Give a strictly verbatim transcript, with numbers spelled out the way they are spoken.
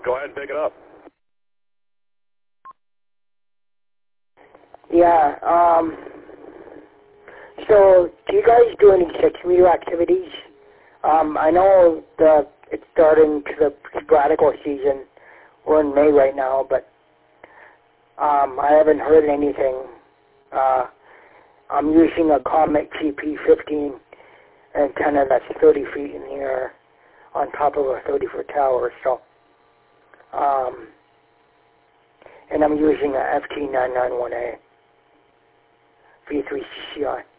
Go ahead and pick it up. Yeah, um, so do you guys do any six-meter activities? Um, I know the it's starting to the sabbatical season. We're in May right now, but um, I haven't heard anything. Uh, I'm using a Comet G P fifteen antenna that's thirty feet in the air on top of a thirty-foot tower, so, um, and I'm using a F T nine ninety-one A V three C C I.